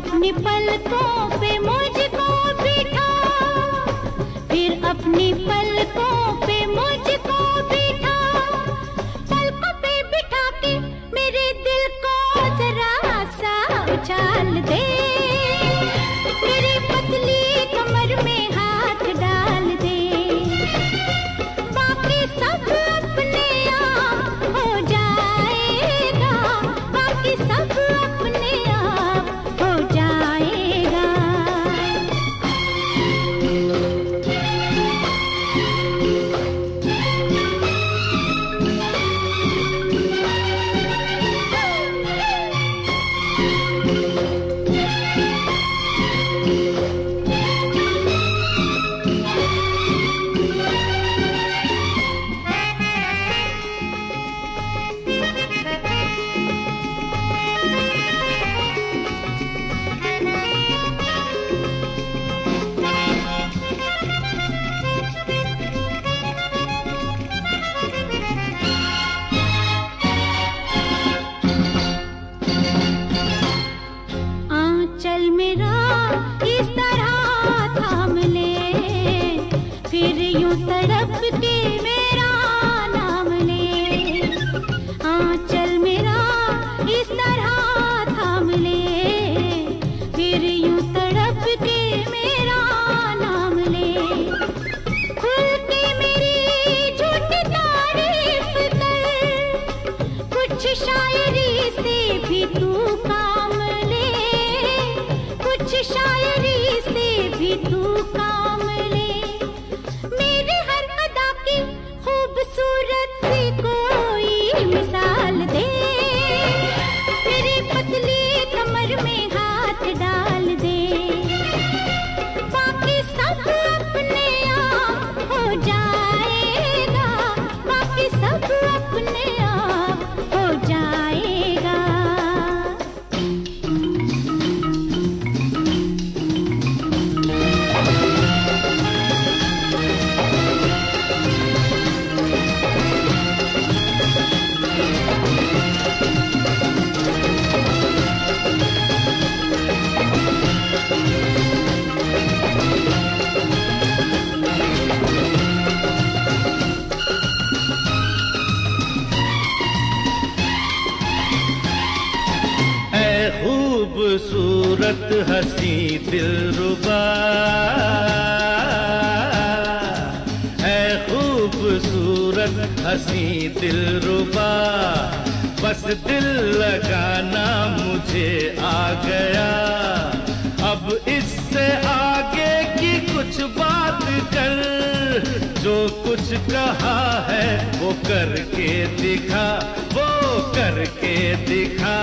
अपनी पलकों पे मुझको बिठा, फिर अपनी पलकों पे मुझको बिठा, पलकों पे बिठा के मेरे दिल को जरा सा उछाल दे, मेरी पतली कमर में हाथ डाल दे, बाकी सब अपने आप हो जाएगा, बाकी सब अपने आप हो जाएगा। आंचल मेरा इस तरह थाम ले, फिर यूं तड़प के मेरा नाम ले, आंचल मेरा इस तरह थाम ले, फिर यूं तड़प के मेरा नाम ले, खुल के मेरी झूठी तारीफ कर, कुछ शायरी से भी तू काम ले, कुछ शायरी से भी तू काम ले, मेरे हर अदा की खूबसूरत सी कोई मिसाल दे, मेरी पतली कमर में हाथ डाल दे, बाकी सब अपने आप हो जाएगा, बाकी सब अपने आप हो जाएगा। खूबसूरत हंसी दिलरुबा, है खूबसूरत हंसी दिलरुबा, बस दिल लगाना मुझे आ गया, अब इससे आगे की कुछ बात कर, जो कुछ कहा है वो करके दिखा, वो करके दिखा,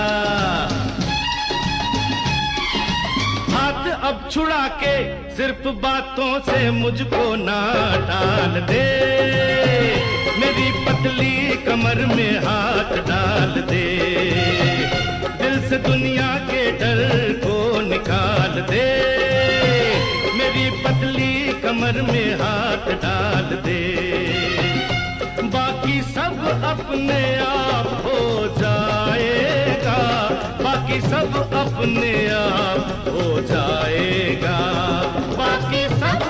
हाथ अब छुड़ा के सिर्फ बातों से मुझको ना डाल दे, मेरी पतली कमर में हाथ डाल दे, दिल से दुनिया के डर को निकाल दे, मेरी पतली कमर में हाथ डाल दे, बाकी सब अपने आप हो जाएगा, बाकी सब अपने आप हो जाएगा, बाकी सब